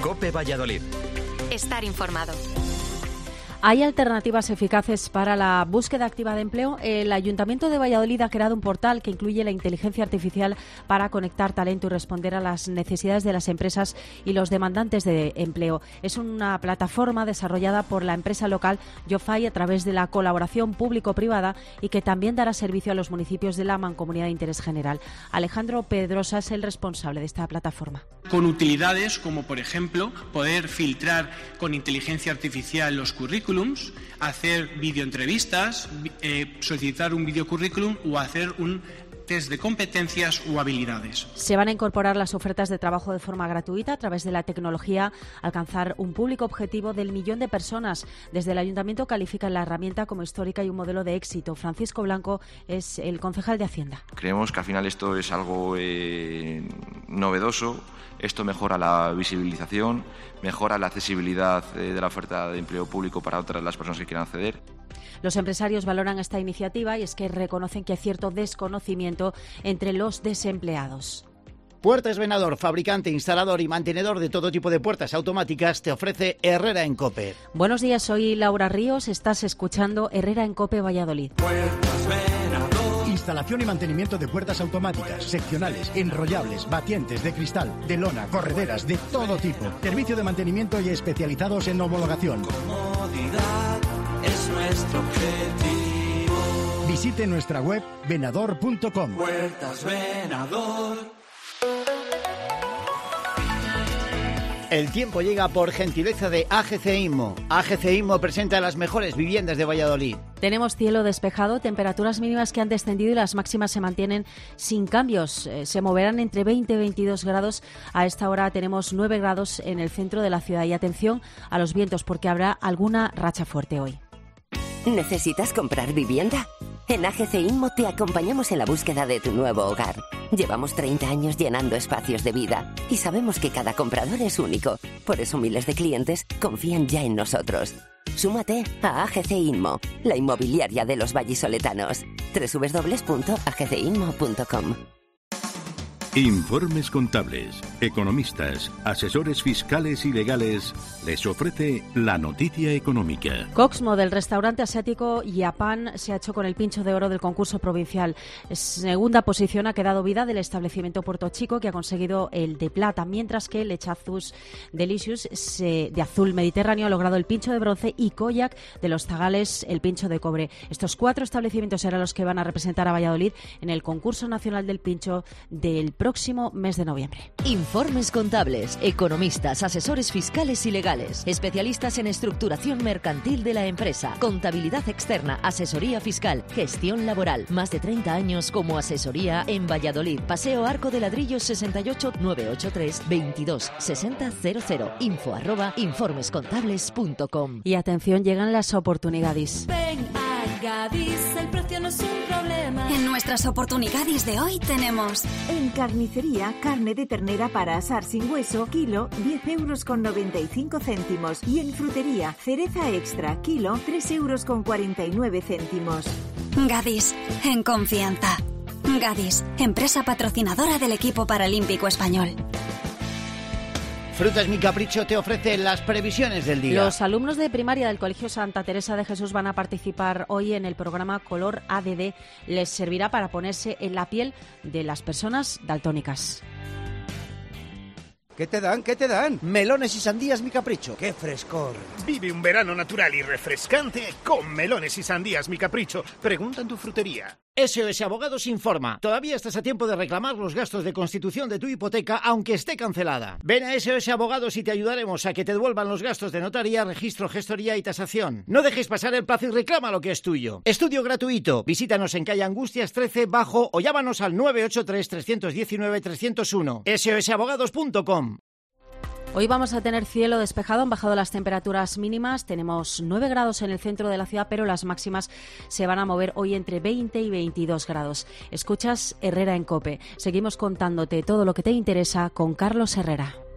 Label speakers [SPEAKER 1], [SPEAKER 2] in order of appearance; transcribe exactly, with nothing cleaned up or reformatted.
[SPEAKER 1] COPE Valladolid.
[SPEAKER 2] Estar informado.
[SPEAKER 3] ¿Hay alternativas eficaces para la búsqueda activa de empleo? El Ayuntamiento de Valladolid ha creado un portal que incluye la inteligencia artificial para conectar talento y responder a las necesidades de las empresas y los demandantes de empleo. Es una plataforma desarrollada por la empresa local Yofai a través de la colaboración público-privada y que también dará servicio a los municipios de la Mancomunidad de Interés General. Alejandro Pedrosa es el responsable de esta plataforma.
[SPEAKER 4] Con utilidades como, por ejemplo, poder filtrar con inteligencia artificial los currículos, hacer videoentrevistas, eh, solicitar un videocurrículum o hacer un test de competencias o habilidades.
[SPEAKER 3] Se van a incorporar las ofertas de trabajo de forma gratuita a través de la tecnología, alcanzar un público objetivo del millón de personas. Desde el Ayuntamiento califican la herramienta como histórica y un modelo de éxito. Francisco Blanco es el concejal de Hacienda.
[SPEAKER 5] Creemos que al final esto es algo eh, novedoso. Esto mejora la visibilización, mejora la accesibilidad eh, de la oferta de empleo público para otras las personas que quieran acceder.
[SPEAKER 3] Los empresarios valoran esta iniciativa y es que reconocen que hay cierto desconocimiento entre los desempleados.
[SPEAKER 6] Puertas Venador, fabricante, instalador y mantenedor de todo tipo de puertas automáticas, te ofrece Herrera en COPE.
[SPEAKER 3] Buenos días, soy Laura Ríos, estás escuchando Herrera en COPE Valladolid.
[SPEAKER 7] Puertas Venador.
[SPEAKER 8] Instalación y mantenimiento de puertas automáticas, seccionales, enrollables, batientes, de cristal, de lona, correderas, de todo tipo. Servicio de mantenimiento y especializados en homologación.
[SPEAKER 7] Comodidad es nuestro objetivo.
[SPEAKER 8] Visite nuestra web venador punto com.
[SPEAKER 7] Puertas Venador.
[SPEAKER 6] El tiempo llega por gentileza de A G C Inmo. A G C Inmo presenta las mejores viviendas de Valladolid.
[SPEAKER 3] Tenemos cielo despejado, temperaturas mínimas que han descendido y las máximas se mantienen sin cambios. Eh, se moverán entre veinte y veintidós grados. A esta hora tenemos nueve grados en el centro de la ciudad. Y atención a los vientos porque habrá alguna racha fuerte hoy.
[SPEAKER 9] ¿Necesitas comprar vivienda? En A G C Inmo te acompañamos en la búsqueda de tu nuevo hogar. Llevamos treinta años llenando espacios de vida y sabemos que cada comprador es único. Por eso miles de clientes confían ya en nosotros. Súmate a A G C Inmo, la inmobiliaria de los vallisoletanos. doble u doble u doble u punto a g c inmo punto com.
[SPEAKER 10] Informes contables, economistas, asesores fiscales y legales les ofrece la noticia económica.
[SPEAKER 3] Coxmo del restaurante asiático Yapan se ha hecho con el pincho de oro del concurso provincial. Segunda posición ha quedado vida del establecimiento Puerto Chico que ha conseguido el de plata, mientras que Lechazus Delicious se, de azul mediterráneo ha logrado el pincho de bronce y Koyak de los Zagales el pincho de cobre. Estos cuatro establecimientos serán los que van a representar a Valladolid en el concurso nacional del pincho del próximo mes de noviembre.
[SPEAKER 11] Informes contables, economistas, asesores fiscales y legales, especialistas en estructuración mercantil de la empresa, contabilidad externa, asesoría fiscal, gestión laboral. Más de treinta años como asesoría en Valladolid. Paseo Arco de Ladrillos sesenta y ocho, novecientos ochenta y tres, veintidós sesenta cero cero. Info arroba informescontables punto com.
[SPEAKER 3] Y atención, llegan las oportunidades.
[SPEAKER 12] Ven a Gadis, el precio no es un problema.
[SPEAKER 2] En nuestras oportunidades de hoy tenemos...
[SPEAKER 13] En carnicería, carne de ternera para asar sin hueso, kilo, diez euros con noventa y cinco céntimos. Y en frutería, cereza extra, kilo, tres euros con cuarenta y nueve céntimos.
[SPEAKER 2] Gadis, en confianza. Gadis, empresa patrocinadora del equipo paralímpico español.
[SPEAKER 6] Frutas Mi Capricho te ofrece las previsiones del día.
[SPEAKER 3] Los alumnos de primaria del Colegio Santa Teresa de Jesús van a participar hoy en el programa Color A D D. Les servirá para ponerse en la piel de las personas daltónicas.
[SPEAKER 14] ¿Qué te dan? ¿Qué te dan? Melones y sandías Mi Capricho. ¡Qué frescor!
[SPEAKER 15] Vive un verano natural y refrescante con melones y sandías Mi Capricho. Pregunta en tu frutería.
[SPEAKER 6] S O S Abogados informa. Todavía estás a tiempo de reclamar los gastos de constitución de tu hipoteca aunque esté cancelada. Ven a S O S Abogados y te ayudaremos a que te devuelvan los gastos de notaría, registro, gestoría y tasación. No dejes pasar el plazo y reclama lo que es tuyo. Estudio gratuito. Visítanos en calle Angustias trece Bajo o llámanos al nueve ocho tres, tres uno nueve, tres cero uno. S O S abogados punto com.
[SPEAKER 3] Hoy vamos a tener cielo despejado, han bajado las temperaturas mínimas, tenemos nueve grados en el centro de la ciudad, pero las máximas se van a mover hoy entre veinte y veintidós grados. Escuchas Herrera en COPE. Seguimos contándote todo lo que te interesa con Carlos Herrera.